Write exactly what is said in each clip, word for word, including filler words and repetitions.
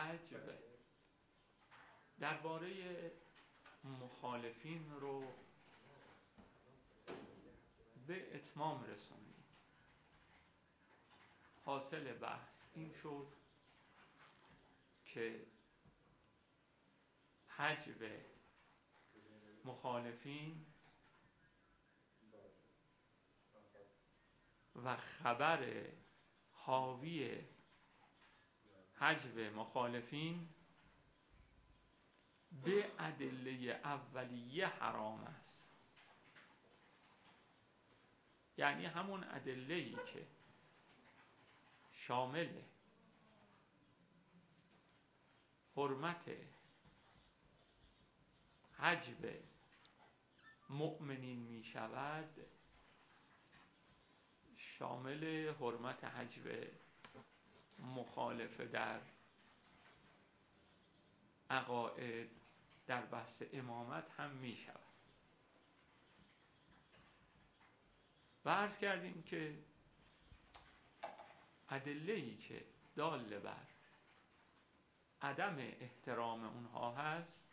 حجب درباره مخالفین رو به اتمام رسوندیم. حاصل بحث این شد که حجب مخالفین و خبر حاوی حجب مخالفین به ادله اولیه حرام است. یعنی همون ادله‌ای که شامل حرمت حجب مؤمنین می شود، شامل حرمت حجب مخالفه در عقاید در بحث امامت هم می شود. و عرض کردیم که ادله‌ای که دال بر عدم احترام اونها هست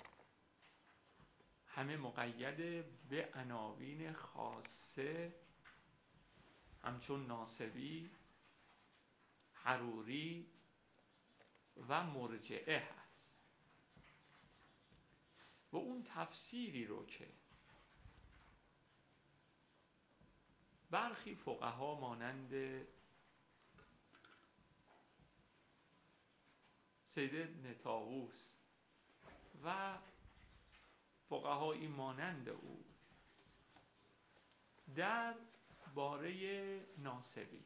همه مقید به عناوین خاصه همچون ناصبی، حروری و مرجئه هست. و اون تفسیری رو که برخی فقها مانند سید ابن طاووس و فقهایی مانند او در باره ناصبی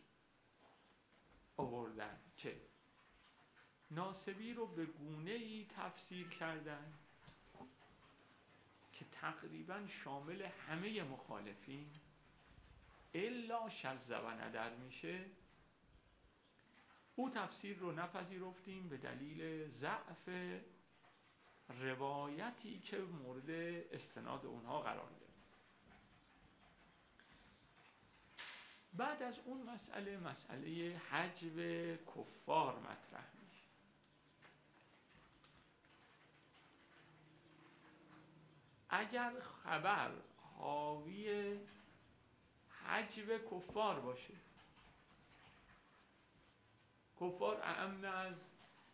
آوردن که ناصبی رو به گونه‌ای تفسیر کردن که تقریبا شامل همه مخالفین الا شذ و ندر میشه. او تفسیر رو نپذیرفتیم به دلیل ضعف روایتی که مورد استناد اونها قرار داره. بعد از اون مسئله مسئله حجب کفار مطرح میشه. اگر خبر حاوی حجب کفار باشه، کفار اعم از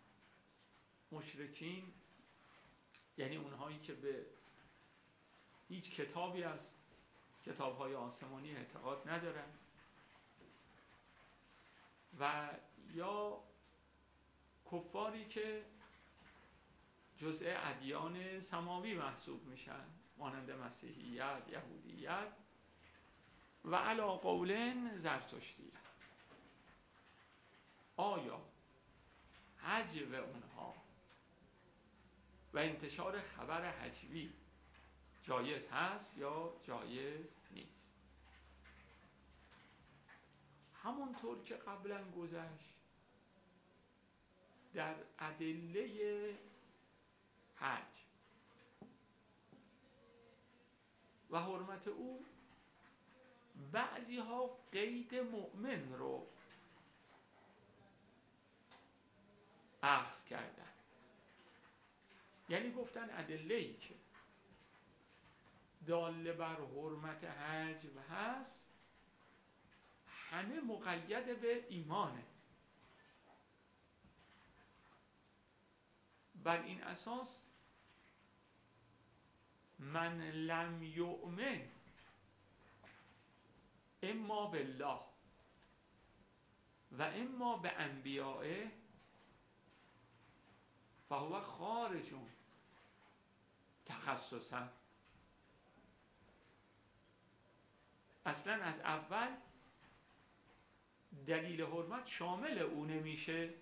مشرکین، یعنی اونهایی که به هیچ کتابی از کتاب‌های آسمانی اعتقاد ندارن و یا کفاری که جزء ادیان سماوی محسوب میشن مانند مسیحیت، یهودیت و علی قولن زرتشتیت. آیا حجب اونها و انتشار خبر حجبی جایز هست یا جایز نیست؟ همونطور که قبلا گذشت در ادله حج و حرمت او بعضی ها قید مؤمن رو اخذ کردن، یعنی گفتن ادله‌ای که دال بر حرمت حجب هست همه مقید به ایمانه. بر این اساس من لم یؤمن اما بالله و اما به انبیائه فهو خارج تخصصا. اصلا از اول دلیل حرمت شامل او نمیشه.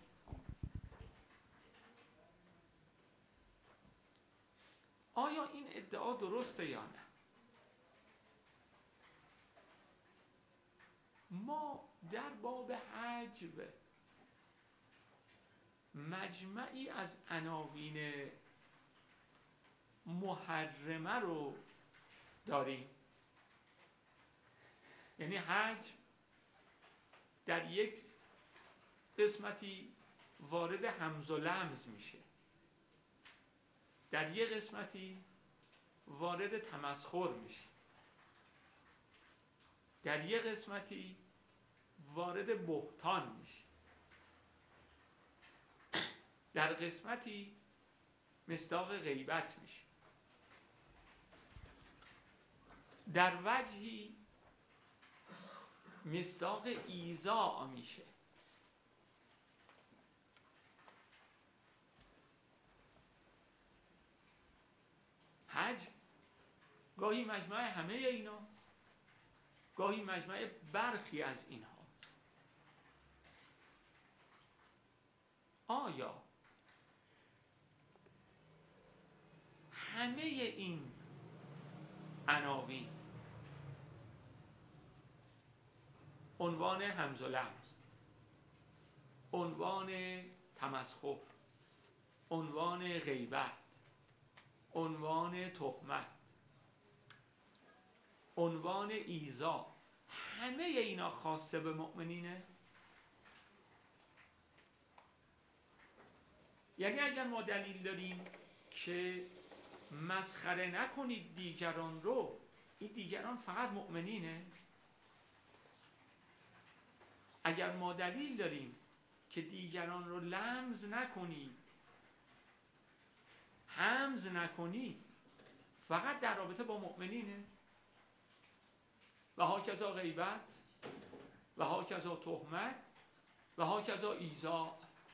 آیا این ادعا درسته یا نه؟ ما در باب حجب مجمعی از عناوین محرمه رو داریم. یعنی حجب در یک قسمتی وارد همز و لمز میشه، در یه قسمتی وارد تمسخر میشه، در یه قسمتی وارد بهتان میشه، در قسمتی مصداق غیبت میشه، در وجهی مصداق ایذا میشه. حج گاهی مجمع همه اینا، گاهی مجمع برخی از اینها. آیا همه این عناوین عنوان همز و لمز، عنوان تمسخر، عنوان غیبت، عنوان تهمت، عنوان ایذا، همه اینا خاصه به مؤمنینه؟ یعنی اگر ما دلیل داریم که مسخره نکنید دیگران رو، این دیگران فقط مؤمنینه؟ اگر ما دلیل داریم که دیگران رو لمز نکنید، همز نکنید، فقط در رابطه با مؤمنینه؟ و ها کذا غیبت، و ها کذا تهمت، و ها کذا ایذا.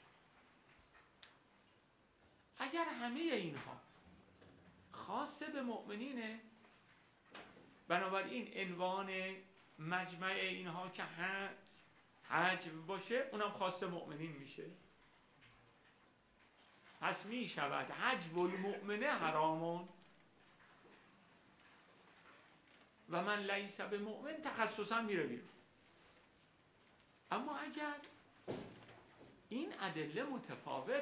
اگر همه اینها خاص به مؤمنینه، بنابراین عنوان مجمع اینها که حج باشه اونم خاص مؤمنین میشه. پس می شود حج المؤمنه حرامون و من لیس به مؤمن تخصصا میره بیرون. اما اگر این ادله متفاوت،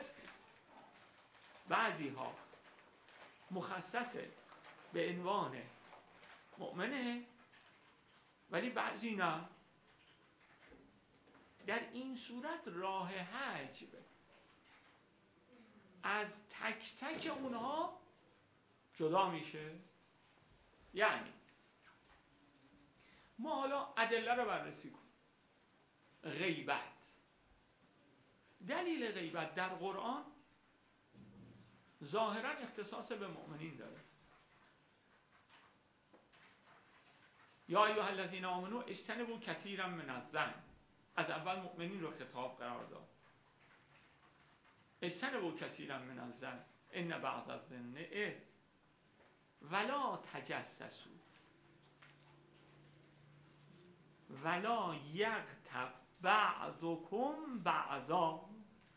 بعضی ها مخصصه به عنوان مؤمنه ولی بعضی نه، در این صورت راه حج از تک تک اونها جدا میشه. یعنی ما حالا ادله رو بررسی کنیم. غیبت، دلیل غیبت در قرآن ظاهرا اختصاص به مؤمنین داره. یا ایها الذین آمنوا اجتنبوا کثیرا من الظن، از اول مؤمنین رو خطاب قرار داد. اجتنبوا کثیرا من الظن ان بعض الظن اثم ولا تجسسوا ولا یغتب بعضکم بعضا.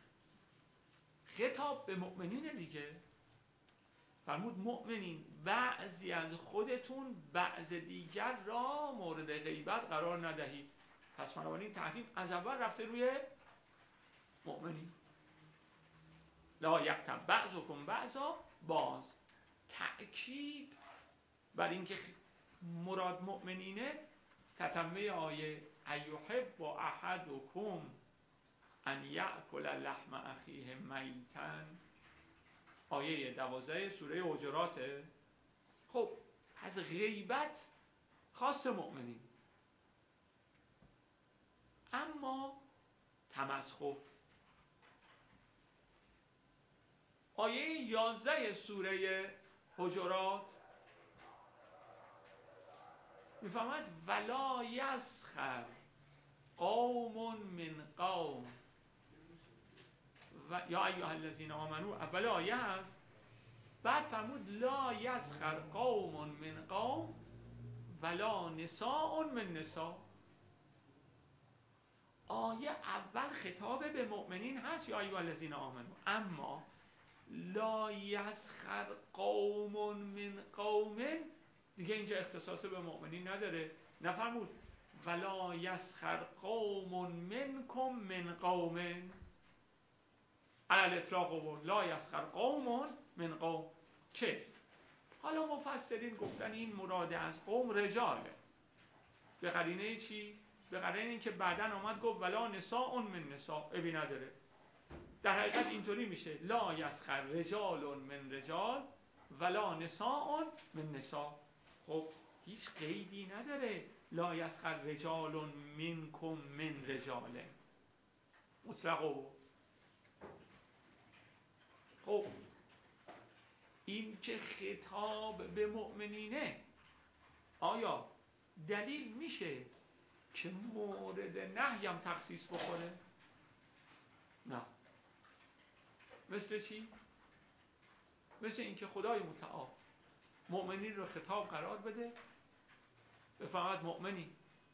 خطاب به مؤمنین دیگه، فرمود مؤمنین بعضی از خودتون بعض دیگر را مورد غیبت قرار ندهید. پس بنابراین تحریم از اول رفته روی مؤمنین. لا یغتب بعضکم بعضا، باز تأکید بر اینکه مراد مؤمنینه. تتمه آیه ایحب احدکم ان یأکل لحم اخیه میتا، آیه دوازده سوره حجراته. خب از غیبت خاص مؤمنین. اما تمسخر، آیه یازده سوره حجرات میفهمد ولا یسخر قوم من قوم و یا ایها الذین آمنوا، اول آیه هست، بعد فرمود لا یسخر قوم من قوم ولا نساء من نساء. آیه اول خطاب به مؤمنین هست یا ایها الذین آمنوا، اما لا یسخر قوم من قوم دیگه اینجا اختصاص به مؤمنین نداره. نفرمود ولا یسخر قوم منکم من قوم، علی الاطلاق و لا یسخر قوم من قوم. که حالا مفسرین گفتن این مراد از قوم رجاله. به قرینه چی؟ به قرینه این که بعدن آمد گفت ولا نساء من نساء، ابی نداره. در حقیقت اینطوری میشه لا یسخر رجال من رجال ولا نساء من نساء. خب هیچ قیدی نداره لا یسخر رجال منکم من رجال مطلقه. خب این که خطاب به مؤمنینه آیا دلیل میشه که مورد نهی هم تخصیص بخوره؟ نه. مثل چی؟ مثل اینکه خدای متعال مؤمنین رو خطاب قرار بده بفرماید مؤمنین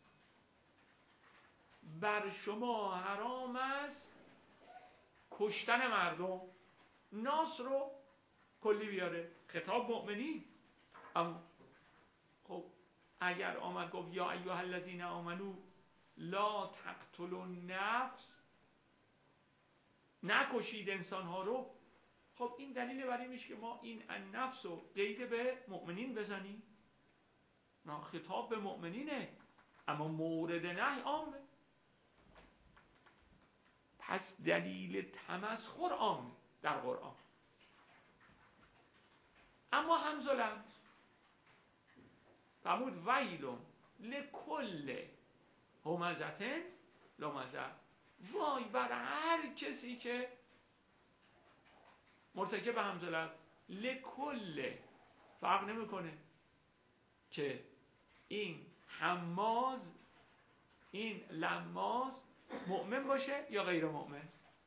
بر شما حرام است کشتن مردم، ناس رو کلی بیاره خطاب مؤمنین. اما خب اگر آمد گفت یا ایها الذین آمنو لا تقتلوا النفس، نکشید انسان ها رو، خب این دلیل بر این میشه که ما این النفس رو قید به مؤمنین بزنیم؟ نه، خطاب به مؤمنینه اما مورد نهی عامه. پس دلیل تمسخر عامه در قرآن. اما همز و لمز فرمود ویلون لکل همزتن لمزه، وای بر هر کسی که مرتکب همز و لمز. لکل فرق نمیکنه که این حماز این لماز مؤمن باشه یا غیر مؤمن.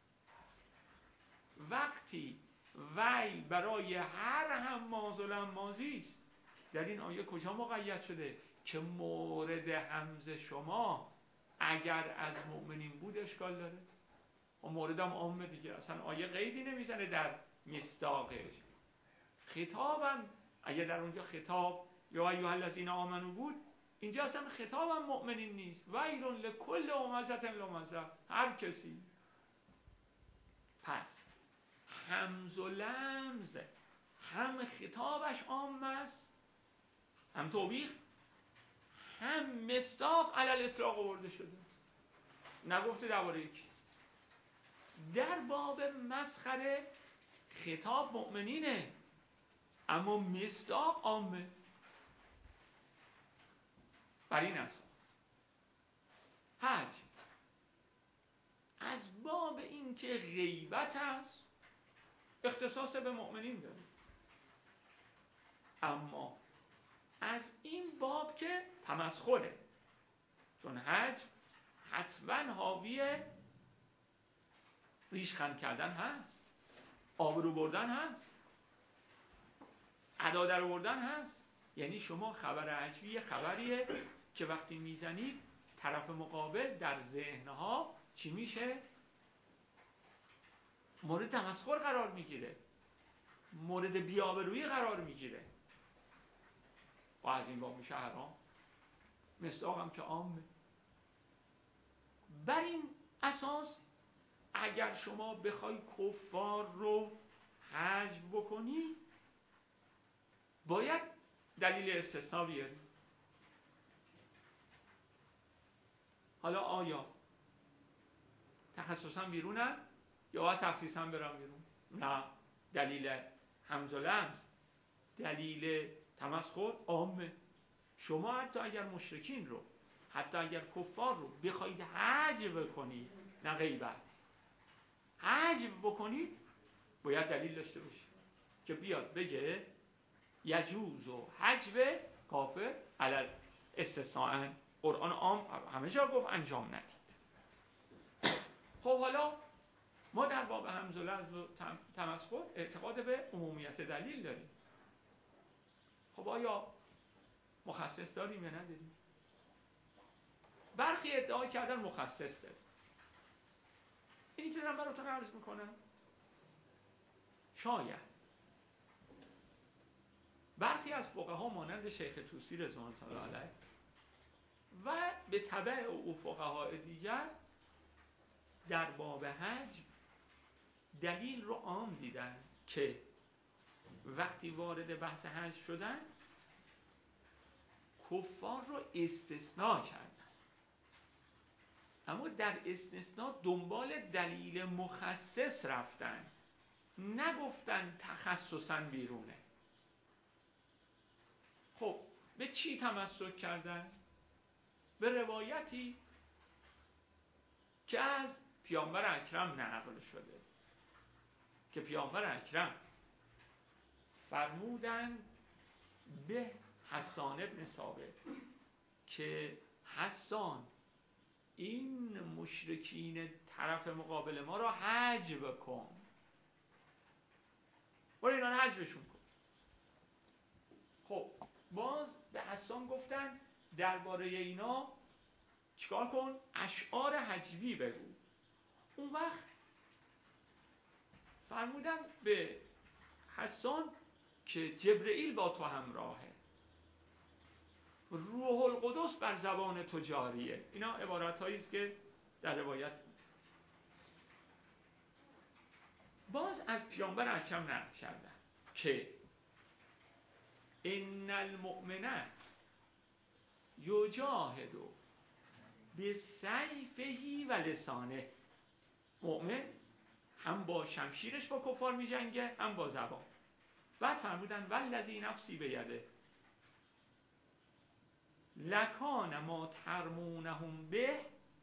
وقتی ویل برای هر حماز و لمازی است، در این آیه کجا مقید شده که مورد حمز شما اگر از مؤمنین بود اشکال داره؟ و موردم عامه دیگه، اصلا آیه قیدی نمیزنه در مصداقش. خطابم اگر در اونجا خطاب یا ایها الذین آمنو بود، اینجا اصلا خطابم مؤمنین نیست. ویل لکل همزة لمزه، هر کسی. پس همز و لمز هم خطابش عام است، هم توبیخ، هم مصداق علی الاطلاق آورده شده. نگفته درباره یکی. در باب مسخره خطاب مؤمنینه اما مصداق عامه. بر این اساس حج از باب این که غیبت است اختصاص به مؤمنین داره، اما از این باب که تمسخره، چون حج حتما حاوی ریشخند کردن هست، آبرو بردن هست، ادا در بردن هست. یعنی شما خبر حجوی یه خبریه که وقتی میزنید طرف مقابل در ذهنها چی میشه؟ مورد تمسخر قرار میگیره، مورد بی‌آبرویی قرار میگیره و از این باب میشه حرام. مصداق هم که عامه. بر این اساس اگر شما بخوای کفار رو حجب بکنی باید دلیل استثناء بیاری. حالا آیا تخصصا بیرونن یا باید تخصیصا برم بیرون؟ نه، دلیل همز و لمز دلیل تمسخر عامه. شما حتی اگر مشرکین رو، حتی اگر کفار رو بخواید حجب کنید، نه غیبت، حجب بکنید، باید دلیل داشته باشید که بیاد بگه یجوز و حجب کافر علل استثناء. قرآن عام همه جا گفت انجام ندید. خب حالا ما در باب همز و لمز و تمسخر اعتقاد به عمومیت دلیل داریم. خب آیا مخصص داریم یا نداریم؟ برخی ادعا کردن مخصص داریم. این چیز هم براتون عرض میکنم. شاید برخی از فقها مانند شیخ طوسی رضوان الله علیه و به تبع او فقهای دیگر در باب حج دلیل رو عام دیدن که وقتی وارد بحث حج شدن کفار رو استثناء کردن. اما در استثناء دنبال دلیل مخصص رفتن، نگفتن تخصصاً بیرونه. خب به چی تمسک کردن؟ به روایتی که از پیامبر اکرم نقل شده که پیامبر اکرم فرمودن به حسان ابن ثابت که حسان این مشرکین طرف مقابل ما را حجب کن، برو اینا رو حجبشون کن. خب باز به حسان گفتن درباره اینا چیکار کن؟ اشعار حجبی بگو. اون وقت فرمودن به حسان که جبرئیل با تو همراهه، روح القدس بر زبان تو جاریه. اینا عبارت هایی است که در روایت باز از پیامبر اکرم نقل کردن که ان المؤمن یجاهد بسیفه و لسانه، مؤمن هم با شمشیرش با کفار می جنگه هم با زبان. بعد فرمودن والذی نفسی بیده لکان ما ترمونهم به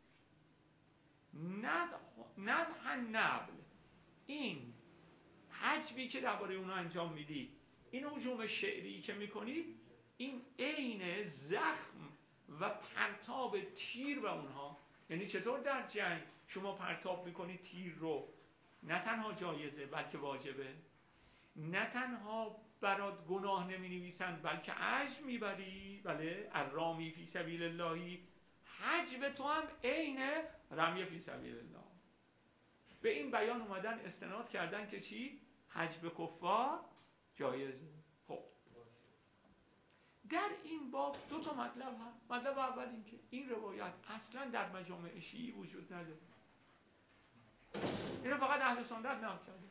ندح النبل، این حجبی که درباره اونا انجام میدی، این هجوم شعری که میکنی، این عین زخم و پرتاب تیر به اونها. یعنی چطور در جنگ شما پرتاب میکنی تیر رو، نه تنها جایزه بلکه واجبه، نه تنها برات گناه نمی نویسن بلکه اجر میبری. بله الرامی فی سبیل اللهی، حجب تو هم عین رمی فی سبیل الله. به این بیان اومدن استناد کردن که چی؟ حجب کفار جایزه. خب در این باب دو تا مطلب هست. مطلب اول این که این روایت اصلا در مجامع شیعی وجود نداره، اینو فقط اهل سنت نقل کرده.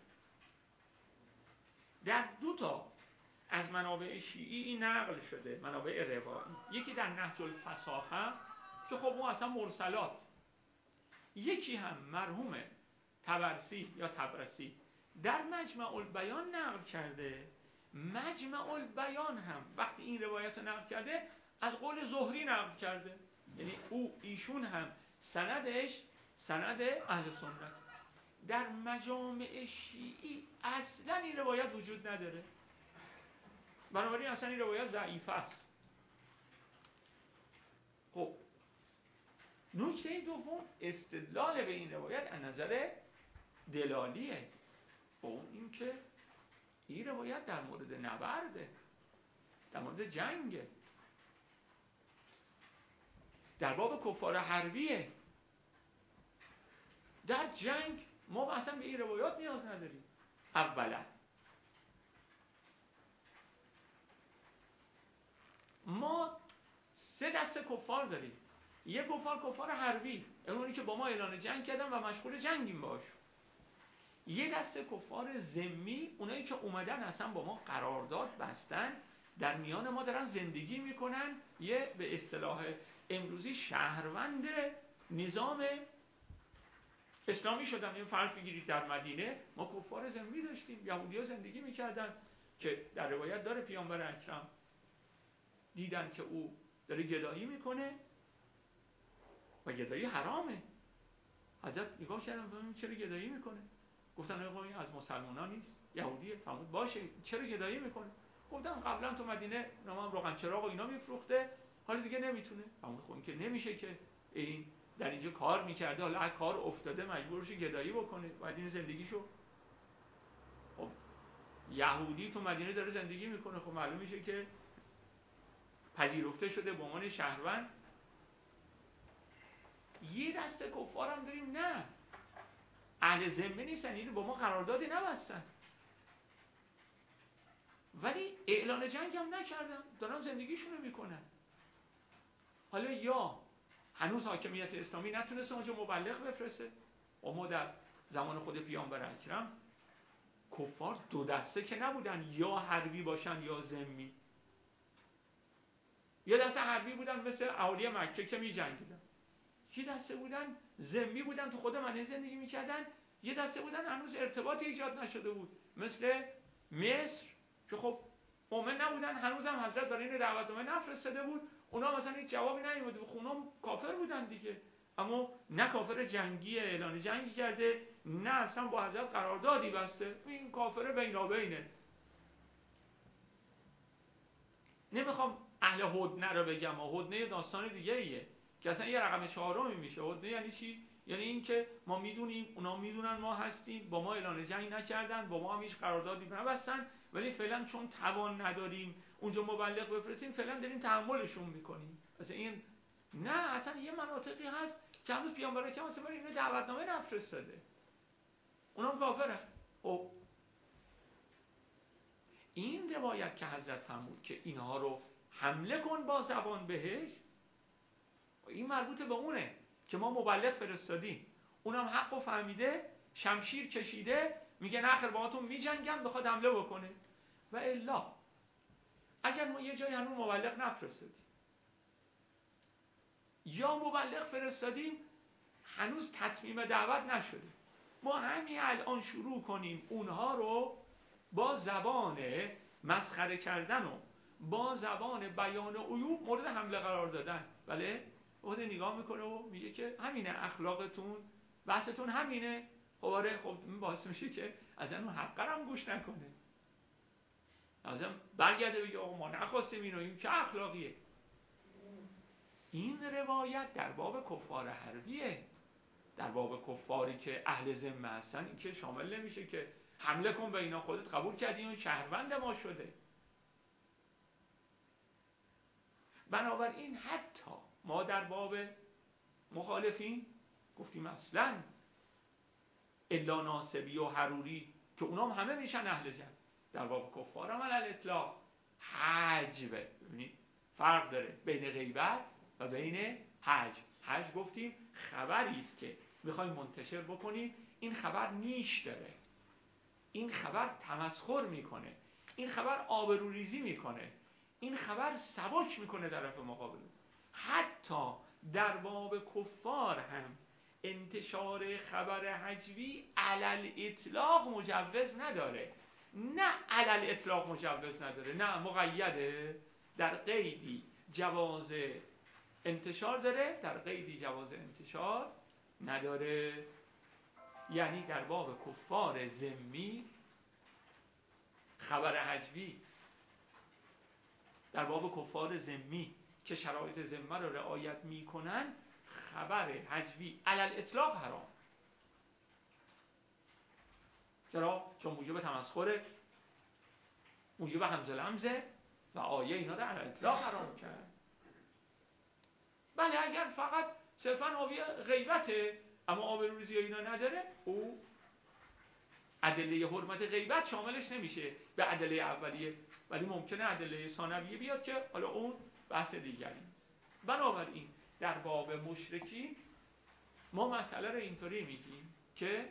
در دو تا از منابع شیعی این نقل شده، منابع روایی. یکی در نهج الفصاحه که خب اون اصلا مرسلات، یکی هم مرحوم طبرسی یا طبرسی در مجمع البیان نقل کرده. مجمع البیان هم وقتی این روایت رو نقل کرده از قول زهری نقل کرده، یعنی او ایشون هم سندش سند اهل سنت. در مجامع شیعی اصلا این روایت وجود نداره، بنابراین اصلا این روایت ضعیفه است. خب نکته دوم استدلال به این روایت از نظر دلالیه، اون این که این روایت در مورد نبرده، در مورد جنگه، در باب کفار حربیه. در جنگ ما اصلا به این روایات نیاز نداریم. اولا ما سه دسته کفار داریم. یک کفار کفار حربی، اونایی که با ما اعلان جنگ کردن و مشغول جنگیم باش. یه دسته کفار ذمی، اونایی که اومدن اصلا با ما قرارداد بستن، در میان ما دارن زندگی میکنن، یه به اصطلاح امروزی شهروند نظام اسلامی شدن. این فرض بگیرید در مدینه ما کفار ذمی داشتیم، یهودی‌ها زندگی میکردن که در روایت داره پیامبر اکرم دیدن که او داره گدایی میکنه و گدایی حرامه. حضرت نگاه کردن ببینن چرا گدایی میکنه، گفتن آقا این از مسلمانان نیست، یهودیه. فرمود باشه چرا گدایی میکنه؟ گفتن قبلا تو مدینه نمام روغن چراغ و اینا میفروخته، حالا دیگه نمیتونه. فرمود خب این که نمیشه که این در اینجا کار میکرده، حالا کار افتاده مجبور شه گدایی بکنه، بعد این زندگیشو. خب یهودی تو مدینه داره زندگی میکنه، خب معلوم میشه که پذیرفته شده به عنوان شهروند. یه دسته کفار هم داریم نه اهل ذمه نیستن، اینو با ما قراردادی نبستن ولی اعلان جنگ هم نکردن، دارن زندگیشونو میکنن. حالا یا هنوز حاکمیت اسلامی نتونسته اونجا مبلغ بفرسته. و ما در زمان خود پیامبر اکرم کفار دو دسته که نبودن، یا حربی باشن یا ذمی. یا دسته حربی بودن مثل اهالی مکه که می جنگیدن، یه دسته بودن ذمی بودن تو خود مدینه زندگی میکردن، یه دسته بودن هنوز ارتباطی ایجاد نشده بود مثل مصر که خب مؤمن نبودن، هنوز هم حضرت برای این دعوتنامه نفرستاده بود، اونا مثلا هیچ جوابی نیومد، اونا کافر بودن دیگه، اما نه کافر جنگی اعلان جنگی کرده، نه اصلا با حضرت قراردادی بسته، این کافر بینابینه. نمیخوام اهل هدنه رو بگم، هدنه داستان دیگه ایه که اصلا یه رقم چهارمی میشه. هدنه یعنی چی؟ یعنی این که ما میدونیم، اونا میدونن ما هستیم، با ما اعلان جنگ نکردن، با ما هم هیچ قراردادی نبستن، ولی فعلا چون توان نداریم اونجا مبلغ بفرستیم، فعلا داریم تحملشون میکنیم. اصلا این نه، اصلا یه مناطقی هست که هنوز پیامبر اکرم اصلا برای این دعوتنامه نفرستاده، اونا هم کافرن. خب این روایت که حضرت فرمود که اینها رو حمله کن با زبان بهش، این مربوط به اونه که ما مبلغ فرستادیم، اونم حق و فهمیده، شمشیر کشیده، میگه نخیر باهاتون میجنگم، بخواد حمله بکنه. و الا اگر ما یه جای هنوز مبلغ نفرستادیم یا مبلغ فرستادیم هنوز تتمیم دعوت نشده، ما همین الان شروع کنیم اونها رو با زبان مسخره کردن و با زبان بیان عیوب مورد حمله قرار دادن، بله خود نگاه میکنه و میگه که همینه اخلاقتون، بحثتون همینه، خب خب این باعث میشه که از اون حق هم گوش نکنه، ازم برگرده بگه آقا ما نخواستیم اینو، این چه اخلاقیه. این روایت در باب کفار حربیه، در باب کفاری که اهل ذمه هستن این که شامل نمیشه که حمله کن به اینا، خودت قبول کردی اون شهروند ما شده. بنابراین حتی ما در باب مخالفین گفتیم اصلا الا ناصبی و حروری که اونام همه میشن اهل جنگ، در باب کفار هم علل اطلاق حجبه. ببینید فرق داره بین غیبت و بین حجب. حجب گفتیم خبری است که میخوایم منتشر بکنیم، این خبر نیش داره، این خبر تمسخر میکنه، این خبر آبروریزی میکنه، این خبر سبک میکنه طرف مقابل. حتی در باب کفار هم انتشار خبر حجبی علل اطلاق مجوز نداره، نه علل اطلاق مجوز نداره، نه مقیده، در قیدی جواز انتشار داره، در قیدی جواز انتشار نداره. یعنی در باب کفار ذمی خبر حجبی، در باب کفار ذمی که شرایط ذمه رو رعایت میکنن، خبر حجبی علل اطلاق حرام. چرا؟ چون موجب تمسخره، موجب همزه لمزه و آیه اینا رو علل اطلاق حرام کرد. بله اگر فقط صرفا حاوی غیبته اما آبروریزی اینا نداره، او ادله حرمت غیبت شاملش نمیشه به ادله اولیه، ولی ممکنه ادله ثانویه بیاد که حالا اون بحث دیگری است. بنابراین در باب مشرکی ما مسئله رو اینطوری میگیم که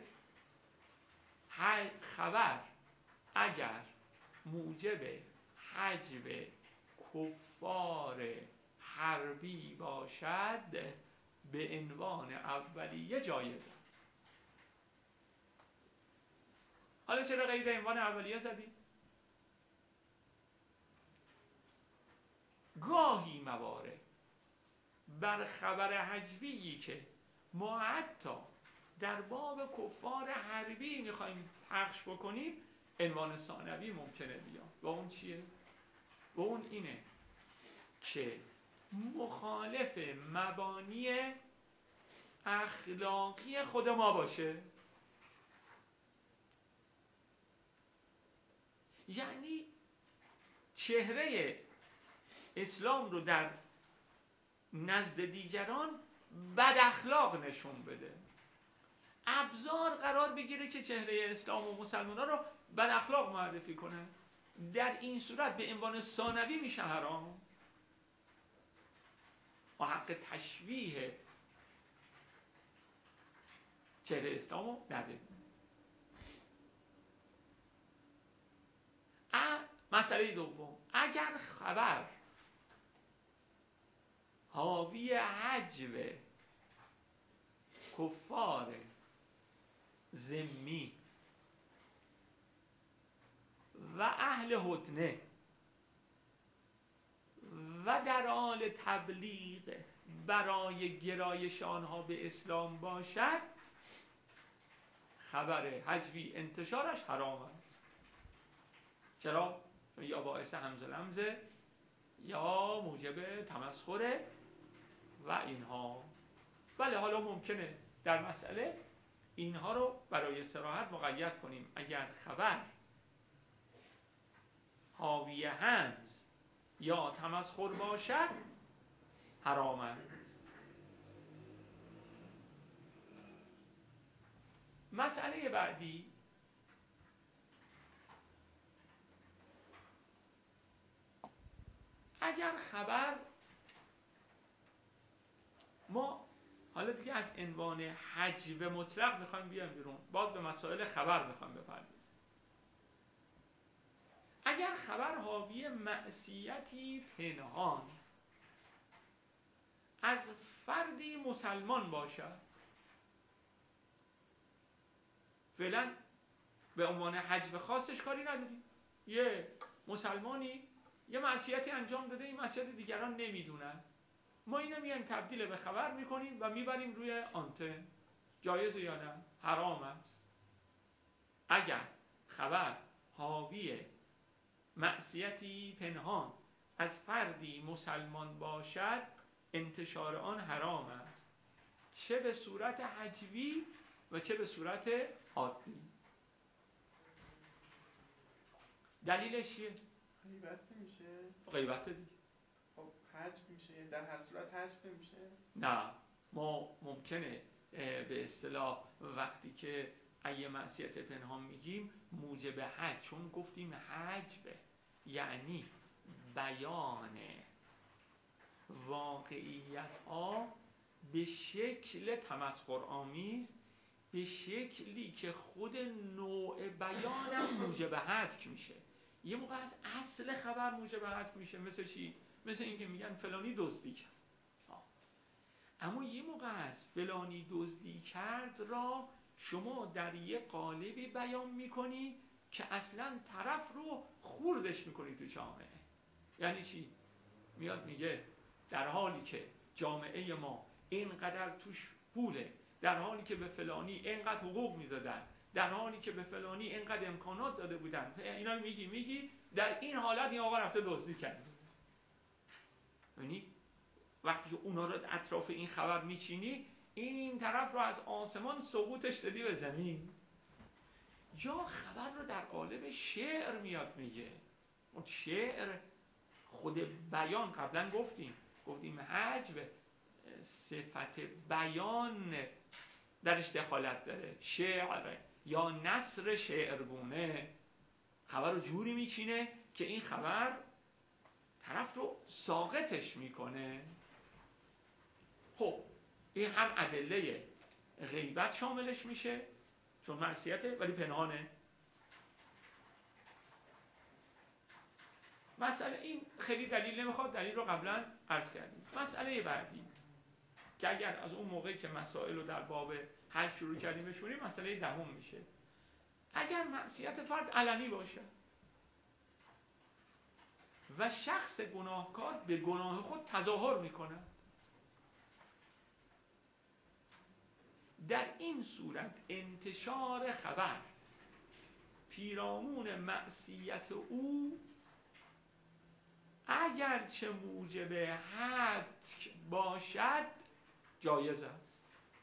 خبر اگر موجب حجب کفار حربی باشد به عنوان اولیه جایز است. حالا چرا قید عنوان اولیه زدیم؟ گاهی موارد بر خبر حجبی که ما حتی در باب کفار حربی میخوایم پخش بکنیم عنوان ثانوی ممکنه بیاد. و اون چیه؟ و اون اینه که مخالف مبانی اخلاقی خود ما باشه. یعنی چهره اسلام رو در نزد دیگران بد اخلاق نشون بده، ابزار قرار بگیره که چهره اسلام و مسلمانان رو بد اخلاق معرفی کنه. در این صورت به عنوان ثانوی میشه حرام و حق تشویه چهره اسلام رو نده. مسئله دوم، اگر خبر حاوی حجب کفار ذمی و اهل هدنه و در حال تبلیغ برای گرایش آنها به اسلام باشد، خبر هجوی انتشارش حرام است. چرا؟ یا باعث همز و لمزه یا موجب تمسخره و اینها. بله حالا ممکنه در مسئله اینها رو برای صراحت مقید کنیم. اگر خبر حاوی همز یا تمسخر باشد حرام است. مسئله بعدی اگر خبر، ما حالا دیگه از عنوان حجو مطلق میخوایم بیایم بیرون، باز به مسائل خبر میخوایم بپردازیم. اگر خبر حاوی معصیتی پنهان از فردی مسلمان باشد، فعلا به عنوان حجو خاصش کاری نداریم، یه مسلمانی یه معصیتی انجام داده، این معصیت دیگران نمیدونن، ما اینو میایم تبدیل به خبر میکنیم و میبریم روی آنتن. جایزه یا نه؟ حرام است. اگر خبر حاوی معصیتی پنهان از فردی مسلمان باشد، انتشار آن حرام است، چه به صورت حجوی و چه به صورت عادی. دلیلش چیه؟ غیبت میشه. غیبت دیگه. خب حجب میشه، در هر صورت حجب میشه. نه، ما ممکنه به اصطلاح وقتی که ای معصیت پنهان میگیم موجب حج، چون گفتیم حجب یعنی بیان واقعیت ها به شکل تمسخرآمیز، به شکلی که خود نوع بیانم موجب حج میشه. یه موقع از اصل خبر موجب حج میشه، مثل چی؟ مثل اینکه میگن فلانی دزدی کرد، اما یه موقع از فلانی دزدی کرد را شما در یه قالبی بیان میکنی که اصلا طرف رو خوردش میکنی تو جامعه. یعنی چی؟ میاد میگه در حالی که جامعه ما اینقدر توش پوله، در حالی که به فلانی اینقدر حقوق میدادن، در حالی که به فلانی اینقدر امکانات داده بودن، اینا میگی میگی در این حالت این آقا رفته دزدی کرد. یعنی وقتی که اونا رو اطراف این خبر میچینی، این طرف رو از آسمان سقوطش دادی به زمین. یا خبر رو در قالب شعر میاد میگه. اون شعر خود بیان، قبلا گفتیم گفتیم حجب صفت بیان درش دخالت داره. شعر یا نثر شعرگونه خبر رو جوری میچینه که این خبر طرف رو ساقطش میکنه. خب این هم ادله غیبت شاملش میشه، چون معصیته ولی پنهانه. مسئله این خیلی دلیل نمیخواد، دلیل رو قبلا عرض کردیم. مسئله بعدی که اگر از اون موقعی که مسائل رو در باب حج شروع کردیم بشونیم، مسئله دهم میشه. اگر معصیت فرد علنی باشه و شخص گناهکار به گناه خود تظاهر میکنه، در این صورت انتشار خبر پیرامون معصیت او اگرچه موجب حتک باشد جایز است.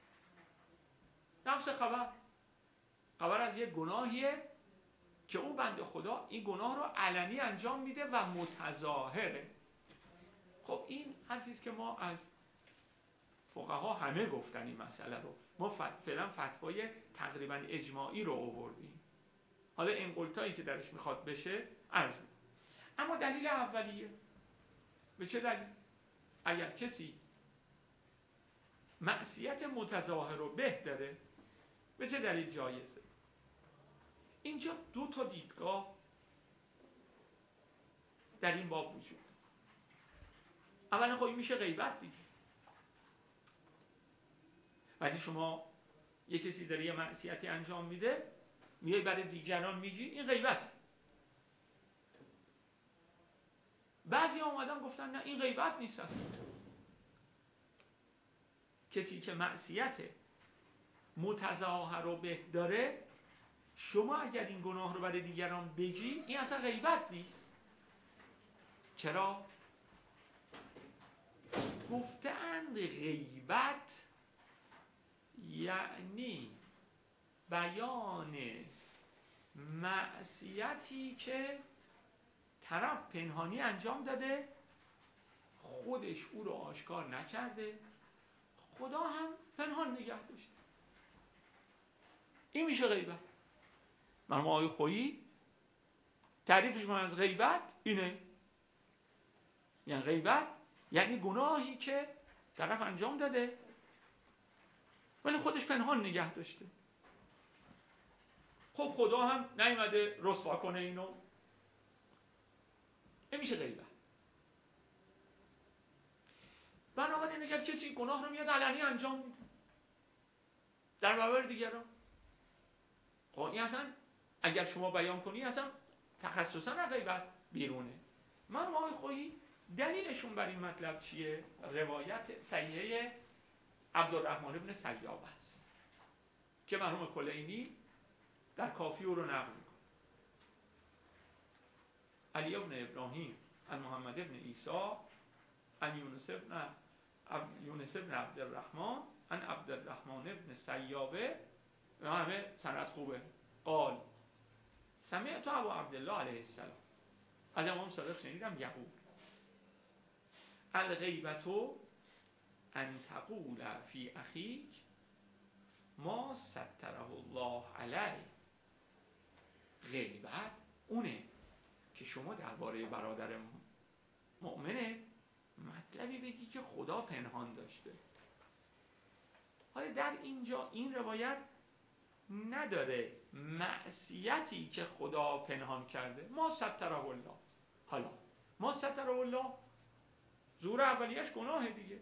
نفس خبر خبر از یک گناهیه که اون بنده خدا این گناه رو علنی انجام میده و متظاهره. خب این حرفیست که ما از فقها همه گفتن این مسئله رو، ما فعلا فتوای تقریبا اجماعی رو آوردیم. حالا این قلتایی که درش میخواد بشه عرض میکنم. اما دلیل اولیه به چه دلیل؟ اگر کسی معصیت متظاهر رو به داره، به چه دلیل جایزه؟ اینجا دو تا دیدگاه در این باب وجود داره. اولا خب میشه غیبت دیگه. وقتی شما یه کسی داره یه معصیتی انجام میده، میای برای دیگران میگی، این غیبت. بعضی اومدن گفتن نه این غیبت نیست اصلا. کسی که معصیت متظاهر و به داره، شما اگر این گناه رو برای دیگران بگی، این اصلا غیبت نیست. چرا؟ گفتند غیبت یعنی بیان معصیتی که طرف پنهانی انجام داده، خودش او رو آشکار نکرده، خدا هم پنهان نگه داشته. این میشه غیبت. مرحوم آقای خویی تعریفش از غیبت اینه، یعنی غیبت یعنی گناهی که طرف انجام داده ولی خودش پنهان نگه داشته. خب خدا هم نیومده رسوا کنه اینو، این میشه غیبت. بنابراین اگر کسی گناه رو میاد علنی انجام میده در برابر دیگران، خب این اصلا اگر شما بیان کنی اصلا تخصصا از غیبت بیرونه. من آقای خویی دلیلشون بر این مطلب چیه؟ روایت صحیحه عبدالرحمن ابن سیاب است که مرحوم کلینی در کافی او رو نقل میکنه. علی ابن ابراهیم عن محمد ابن عیسی عن یونس ابن یونس ابن عبدالرحمن عن عبدالرحمن ابن سیابه، و همه سند خوبه. قال سمعت ابو عبدالله علیه السلام، از امام صادق شنیدم، یقول الغیبت ان تقول فی اخیک ما ستره الله علیه. غیبت اونه که شما درباره برادر مؤمنه مطلبی بگی که خدا پنهان داشته. حالا در اینجا این روایت نداره معصیتی که خدا پنهان کرده، ما ستره الله. حالا ما ستره الله ظهور اولیش گناه دیگه،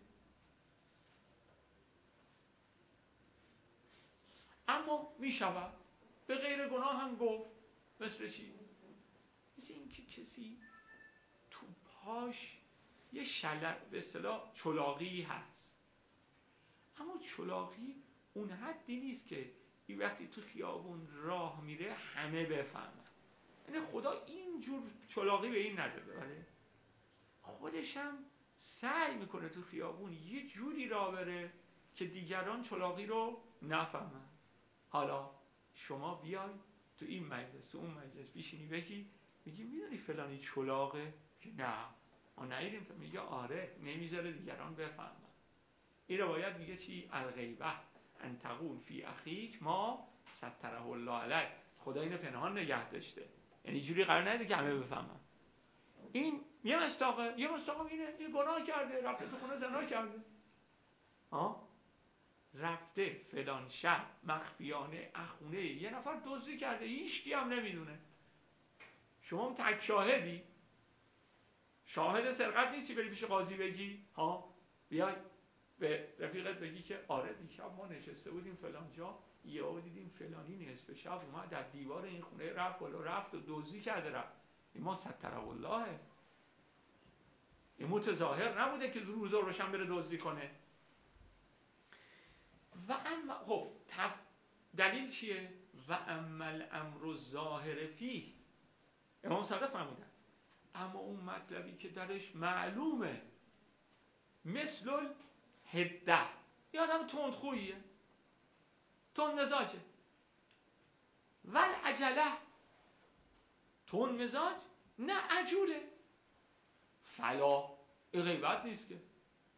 اما میشود به غیر گناه هم گفت. مثل چی؟ مثل این که کسی تو پاش یه شلق به اصطلاح چلاقی هست، اما چلاقی اون حدی نیست که این وقتی تو خیابون راه میره همه بفهمن. یعنی خدا اینجور چلاقی به این نداده، ولی خودش هم سعی میکنه تو خیابون یه جوری راه بره که دیگران چلاقی رو نفهمن. حالا شما بیای تو این مجلس تو اون مجلس بیشینی بگی، میگی میدونی فلانی چلاقه؟ که نه ما ندیدیم. تو میگه آره، نمیذاره دیگران بفهمن. این روایت میگه چی؟ الغیبه ان تقول فی اخیک ما ستره الله علیه. خدا اینو پنهان نگه داشته، یعنی جوری قرار نده که همه بفهمن. این یه مستاقه. یه مستاقه اینه، این گناه کرده، رفته تو خونه زنا کرده، ها رفته فلان شب مخفیانه اخونه یه نفر دزدی کرده، هیچ کی هم نمیدونه. شما هم تک شاهدی، شاهد سرقت نیستی بری پیش قاضی بگی، ها بیای به رفیقت بگی که آره دیشب ما نشسته بودیم فلان جا، یهو دیدیم فلانی نصف شب اومد در دیوار این خونه رفت بالا رفت و دزدی کرده رفت. این ما ستره الله، این متظاهر نبوده که روز و روشن بره دزدی کنه. و اما خب دلیل چیه؟ و اما الامر الظاهر فیه، امام صادق فرمودن اما اون مطلبی که درش معلومه، مثل هده، یه آدم تندخوییه، تند مزاجه، ول عجله، تند مزاج نه عجوله، فلا، این غیبت نیست که.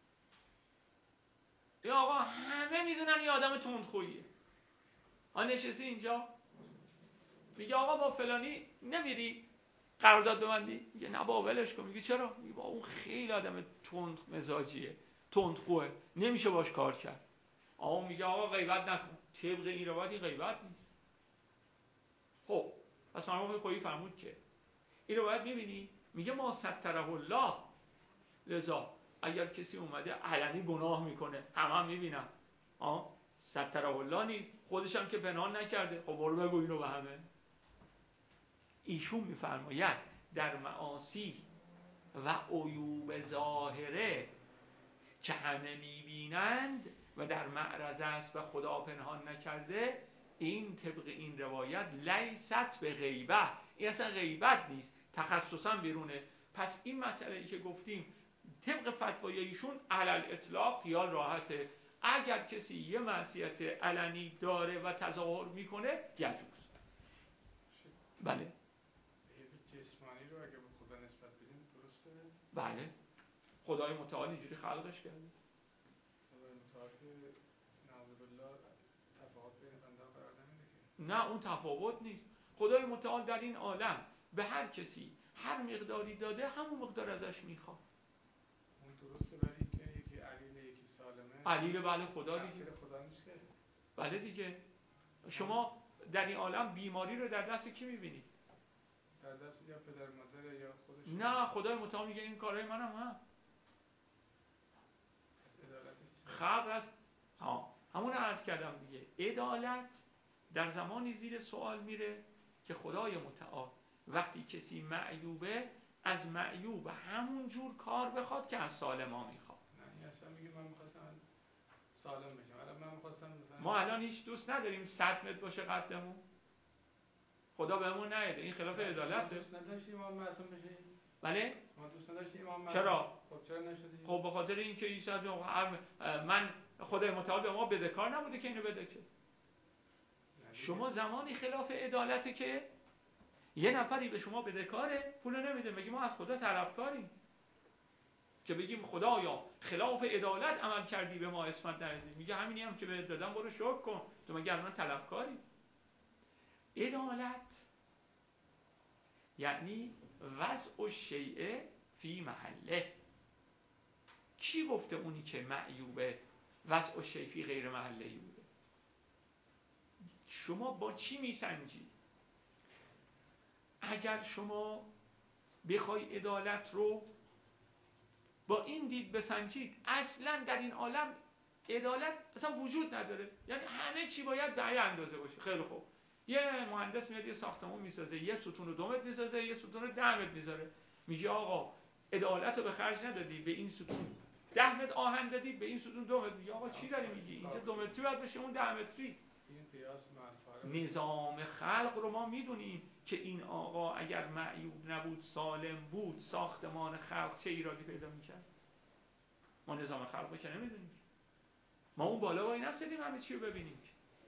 یا آقا همه میدونن یه آدم تندخوییه، ها نشستی اینجا میگه آقا با فلانی نمیری قرارداد ببندی؟ میگه نه با ولش کن. میگه چرا؟ میگه با اون خیلی آدم تند مزاجیه، تندخوه، نمیشه باش کار کرد. آقا میگه آقا غیبت نکن، طبق این روایت غیبت نیست. خب پس مرحوم خویی فرمود که این روایت میبینی میگه ما ستره الله، لذا اگر کسی اومده علنی گناه میکنه همه هم میبینن، آه ستره الله نیست، خودش هم که پنهان نکرده. خب برو بگو اینو به همه. ایشون میفرماید در معاصی و عیوب ظاهره که همه میبینند و در معرض است و خدا پنهان نکرده، این طبق این روایت لیست به غیبه، این اصلا غیبت نیست، تخصصا بیرونه. پس این مسئله ای که گفتیم طبق فتوای ایشون علل اطلاق خیال راحته. اگر کسی یه معصیت علنی داره و تظاهر میکنه یجوز. بله جسمانی رو اگه به خدا نسبت بدیم درسته؟ بله، خدای متعال اینجوری خلقش کرده. خدای متعال که نعوذ بالله تفاوت بین بنده قرار نمیده که. نه اون تفاوت نیست. خدای متعال در این عالم به هر کسی هر مقداری داده همون مقدار ازش میخواد. اون درسته، ولی که یکی علیل یکی سالمه. علیل بله خدا دیگه. خدا نیست که. بله دیگه. شما در این عالم بیماری رو در دست کی میبینید؟ در دست یا پدر مادر یا خودش. نه خدای متعال میگه این کارهای منم هم. خلق است. ها همون رو عرض کردم دیگه. عدالت در زمانی زیر سوال میره که خدای متعال وقتی کسی معیوبه از معیوب همون جور کار بخواد که از سالما میخواد. نه این اصلا میگه من میخواستم سالم بشم. الان من میخواستم مثلا ما الان هیچ دوست نداریم صد متر باشه قدمون. خدا بهمون نیده. این خلاف عدالته. دوست نداشتیم امام معصوم بشه. بله؟ ما دوست نداشتیم امام معصوم. چرا؟ خب چرا نشدی؟ خب به خاطر اینکه عیسی من خدای متعال به ما بدهکار نبوده که اینو بده که. شما زمانی خلاف عدالته که یه نفری به شما بدهکاره پول نمیده، میگه ما از خدا طلبکاریم. که بگیم خدایا خلاف عدالت عمل کردی به ما اسمت ندادی، میگه همینی هم که بهت دادم برو شکر کن، تو مگه الان طلبکاری؟ عدالت یعنی وضع الشیء فی محله. کی گفته اونی که معیوبه وضع الشیء فی غیر محله‌ای بوده؟ شما با چی میسنجی؟ اگر شما بخوای عدالت رو با این دید بسنجید، اصلا در این عالم عدالت اصلا وجود نداره. یعنی همه چی باید به یه اندازه باشه. خیلی خوب، یه مهندس میاد یه ساختمان میسازه، یه ستون رو دو متر میسازه، یه ستون رو ده متر میذاره، میگه آقا عدالت رو به خرج ندادی، به این ستون ده متر آهن دادی، به این ستون دو متر. میگه آقا چی داری میگی؟ اینجا دو متری باید بشه، اون ده متری. نظام خلق رو ما میدونیم که این آقا اگر معیوب نبود، سالم بود، ساختمان خلق چه ایرادی پیدا میکرد؟ ما نظام خلق رو که نمیدونیم. ما اون بالا وای نستدیم همه چی رو ببینیم.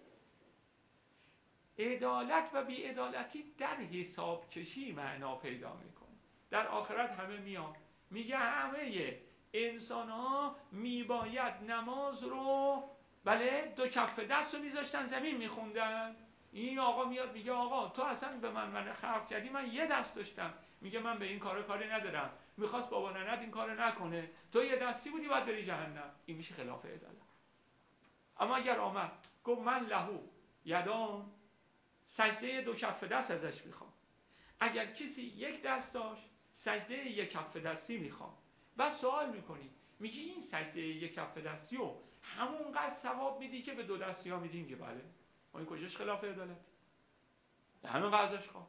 عدالت و بی‌عدالتی در حساب کشی معنا پیدا میکنه. در آخرت همه میان میگه همه انسان ها میباید نماز رو بله دو کف دست رو میذاشتن زمین میخوندن. این آقا میاد میگه آقا تو اصلا به من من خلق کردی، من یه دست داشتم. میگه من به این کارا کاری ندارم. میخواست بابا ننت این کارو نکنه، تو یه دستی بودی باید بری جهنم. این میشه خلاف عدالت. اما اگر آمد گفت من لهو یدان، سجده دو کف دست ازش میخوام. اگر کسی یک دست داشت سجده یک کف دستی میخوام. بعد سوال میکنی میگی این سجده یک کف دستی رو همونقدر ثواب میدی که به دو دستی ها میدیم؟ که بله. این کجاش خلاف عدالت؟ همین قضاش خواه.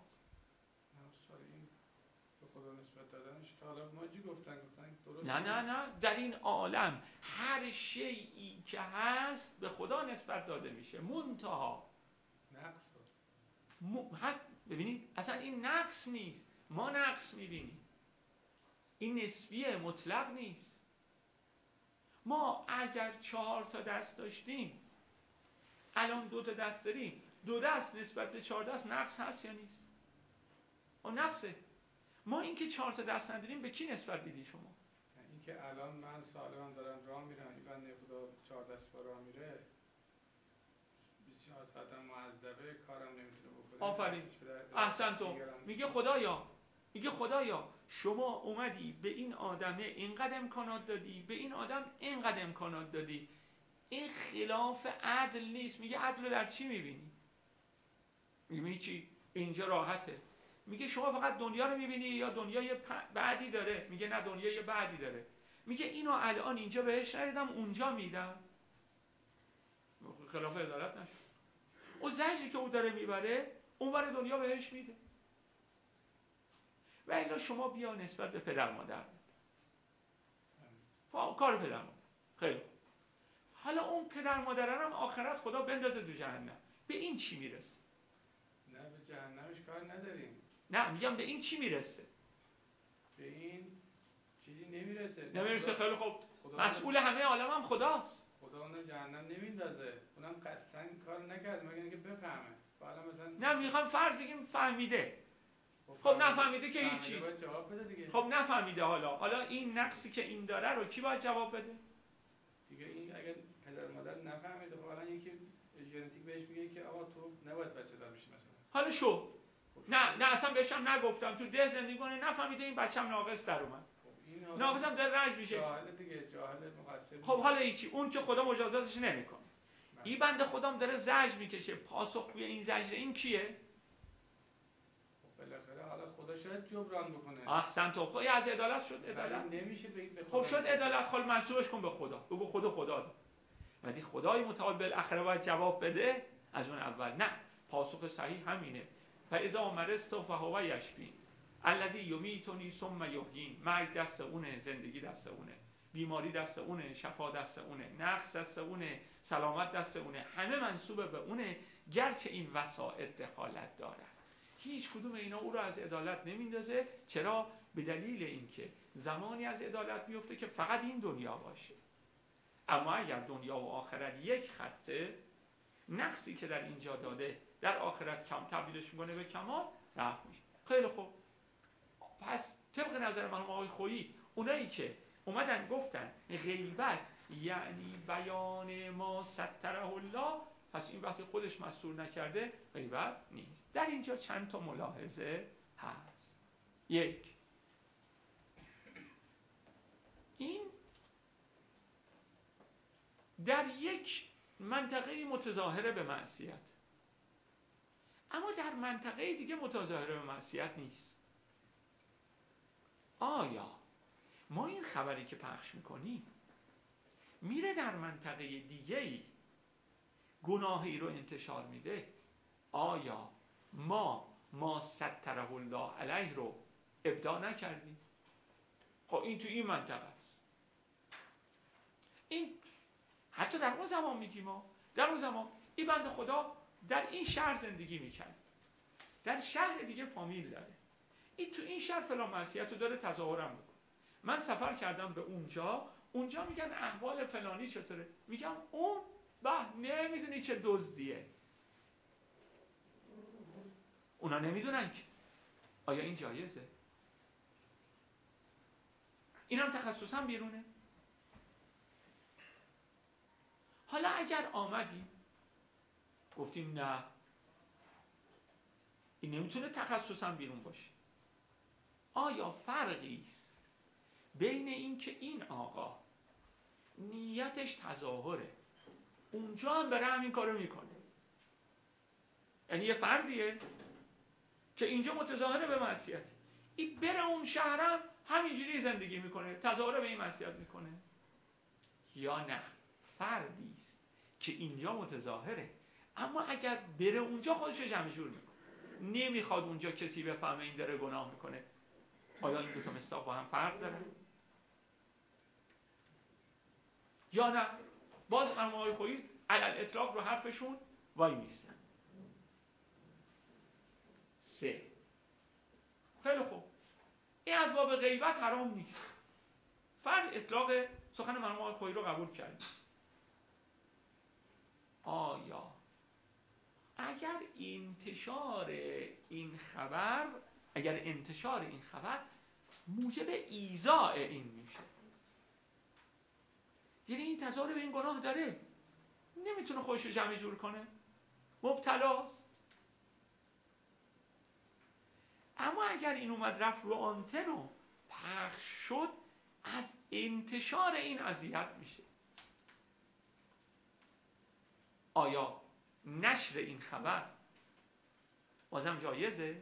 نه نه نه در این عالم هر شیئی که هست به خدا نسبت داده میشه، منتها نقص م... حد ببینید اصلا این نقص نیست، ما نقص میبینیم. این نسبیه، مطلق نیست. ما اگر چهار تا دست داشتیم الان دو تا دست داریم، دو دست نسبت به چهار دست نقص هست یا نیست؟ اون نقصه. ما این که چهار تا دست نداریم به کی نسبت میدی شما؟ این که الان من سالم دارم راه میرم، این بنده خدا چهار دست با راه میره، بیست و چهار ساعتم معذبه، کارم نمیتونه بکنه. آفرین، احسنتم. میگه خدایا میگه خدایا شما اومدی به این آدمه اینقدر امکانات دادی، به این آدم اینقدر امکانات دادی، این خلاف عدل نیست. میگه عدل رو در چی میبینی؟ میگه چی؟ اینجا راحته. میگه شما فقط دنیا رو میبینی یا دنیا یه بعدی داره؟ میگه نه، دنیا یه بعدی داره. میگه اینو الان اینجا بهش ندادم اونجا میدم. خلاف عدالت نشه. اون زجری که او داره میبره اونور دنیا بهش میده. و الا شما بیا نسبت به پدر مادر کار پدر مادر خیلی خوب، حالا اون پدر مادرن هم آخرت خدا بندازه تو جهنم، به این چی میرسه؟ نه به جهنمش کار نداریم. نه میگم به این چی میرسه؟ به این چیزی نمیرسه. نمیرسه. خیلی خوب، مسئول همه عالم هم خداست. خدا اونو جهنم نمیندازه، اونم قصداً کار نکرد مگر اینکه بفهمه. حالا مثلا نه میخوام فرض بگیم فهمیده. خب نفهمیده که هیچی. جواب بده دیگه. خب نفهمیده، حالا حالا این نقصی که این داره رو کی باید جواب بده؟ دیگه این اگر پدر مادر نفهمیده، خب الان یکی ژنتیک بهش میگه که آقا تو نباید بچه دار بشی مثلا. حالا شو. نه نه اصلا بهشم نگفتم تو ده زندگی کنه، نفهمیده این بچه‌م ناقص در اومد. ناقصم در رنج میشه. جاهل دیگه، جاهل مقصر. خب حالا هیچی، اون که خدا مجازاتش نمیکنه. این بنده خدام داره زجر میکشه، پاسخگوی این زجر این کیه؟ بالاخره حالا خدا شاید جبران بکنه. احسن تو خب از عدالت شد عدالت. نمیشه به خدا. خب شد عدالت، خب منسوبش کن به خدا. بگو خدا خدا ده. ولی خدای متعال بالاخره باید جواب بده از اون اول. نه، پاسخ صحیح همینه. فاذا مرضت فهو یشفین الذی یمیتنی ثم یحیین. مرگ دست اونه، زندگی دست اونه، بیماری دست اونه، شفا دست اونه، نقص دست اونه، سلامت دست اونه، همه منسوب به اونه، گرچه این وسائل دخالت داره. هیچ کدوم اینا او رو از عدالت نمیندازه. چرا؟ به دلیل اینکه زمانی از عدالت میفته که فقط این دنیا باشه. اما اگر دنیا و آخرت یک خطه، نقصی که در اینجا داده در آخرت کم تبدیلش میکنه به کمال، رفت میشه. خیلی خوب، پس طبق نظر مرحوم آقای خویی اونایی که اومدن گفتن غیبت یعنی بیان ما ستره الله، پس این وقتی خودش مستور نکرده غیبت نیست. در اینجا چند تا ملاحظه هست. یک، این در یک منطقه متظاهره به معصیت، اما در منطقه دیگه متظاهره به معصیت نیست. آیا ما این خبری که پخش میکنیم میره در منطقه دیگه‌ای گناهی رو انتشار میده؟ آیا ما ما ستره الله علیه رو ابداع نکردیم؟ خب این تو این منطقه است. این حتی در اون زمان میگیم ما در اون زمان این بنده خدا در این شهر زندگی میکرد، در شهر دیگه فامیل داره، این تو این شهر فلان معصیت رو داره تظاهرم میکنه. من سفر کردم به اونجا، اونجا میگن احوال فلانی چطوره، میگم اون به نمیدونی چه دزدیه. اونا نمیدونن که آیا این جایزه؟ اینم تخصصا بیرونه. حالا اگر آمدیم گفتیم نه این نمیتونه تخصصا بیرون باشه، آیا فرقی است بین این که این آقا نیتش تظاهره، اونجا هم بره همین کارو میکنه، یعنی یه فردیه که اینجا متظاهره به معصیت، این بره اون شهرم همینجوری زندگی میکنه، تظاهره به این معصیت میکنه، یا نه فردی است که اینجا متظاهره اما اگر بره اونجا خودش رو جمع جور میکنه، نمیخواد اونجا کسی بفهمه این داره گناه میکنه. آیا این دو تا مصداق با هم فرق داره؟ یا نه باز مرحوم آقای خویی علل اطلاق رو حرفشون وای میستن. سه، خیلی خوب، این از باب غیبت حرام نیست، فرد اطلاق سخن مرحوم آقای خویی رو قبول کرد. آیا اگر انتشار این خبر اگر انتشار این خبر موجب ایذاء این میشه، یعنی این تظاهر به این گناه داره، نمیتونه خودش رو جمع جور کنه، مبتلاست، اما اگر این اومد رفت رو آنتن و پخش شد از انتشار این اذیت میشه، آیا نشر این خبر بازم جایزه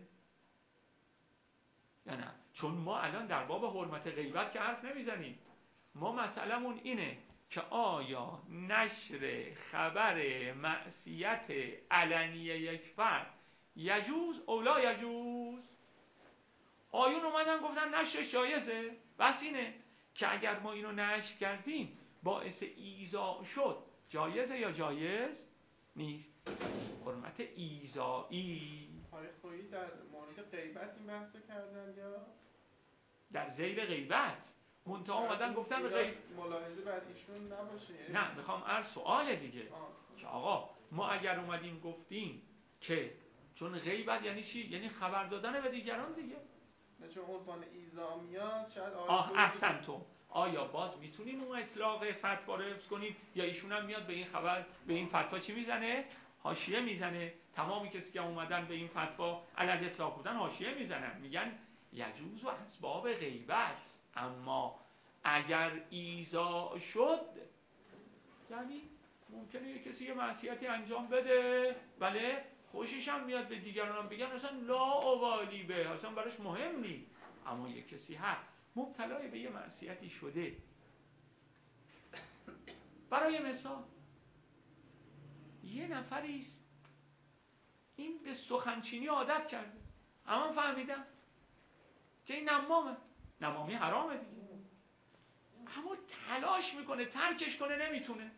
یا نه؟ چون ما الان در باب حرمت غیبت که حرف نمیزنیم، ما مسئلمون اینه که آیا نشر خبر معصیت علنی یک فرد یجوز او لا یجوز؟ آیون اومدن گفتن نشرش جایزه. بس اینه که اگر ما اینو نشر کردیم باعث ایذا شد، جایزه یا جایز نیست؟ حرمت ایذایی. آقای خویی در مورد غیبت این بحثو کردن یا در ذیل غیبت منتها اومدن گفتن غیب ملاحظه بر ایشون نباشه؟ نه میخوام عرض سوال دیگه که آقا ما اگر اومدیم گفتیم که چون غیبت یعنی چی؟ یعنی خبر دادن به دیگران دیگه. نه چون عنوان ایذا میاد شاید آه احسن تو آیا باز میتونیم اون اطلاق فتوا رو حفظ کنیم یا ایشون هم میاد به این خبر به این فتوا چی میزنه؟ حاشیه میزنه. تمامی کسی که اومدن به این فتوا علیه اطلاق بودن حاشیه میزنن، میگن یجوز و اسباب غیبت، اما اگر ایذا شد یعنی ممکنه یه کسی یه معصیتی انجام بده بله خوشش هم میاد به دیگران هم بگن اصلا لا ابالی به، اصلا براش مهم نیست، اما یه کسی هست مبتلای به یه معصیتی شده. برای مثال یه نفریست این به سخنچینی عادت کرده، اما فهمیدم که این نمامه، نمامی حرامه دیگه، اما تلاش میکنه ترکش کنه نمیتونه.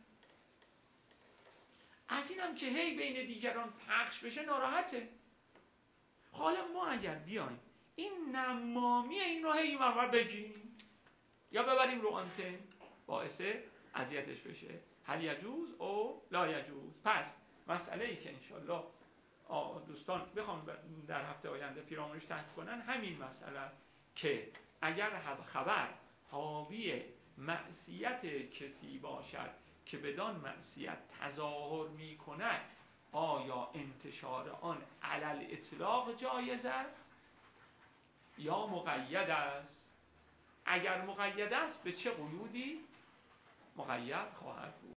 از اینم که هی بین دیگران پخش بشه ناراحته. حالا ما اگر بیایم این نمامی این رو هی مرور بگیم یا ببریم رو آنتن باعث اذیتش بشه، هل یجوز او لا یجوز؟ پس مسئله ای که انشالله دوستان بخوام در هفته آینده پیرامونش تحقیق کنن همین مسئله که اگر خبر حاوی معصیت کسی باشد که بدان معصیت تظاهر می کند آیا انتشار آن علل اطلاق جایز است یا مقید است؟ اگر مقید است به چه قیودی مقید خواهد بود؟